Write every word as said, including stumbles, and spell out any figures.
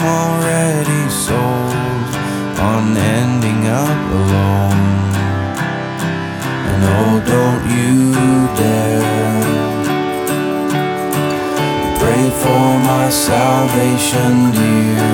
already sold on ending up alone. And oh, don't you dare pray for my salvation, dear.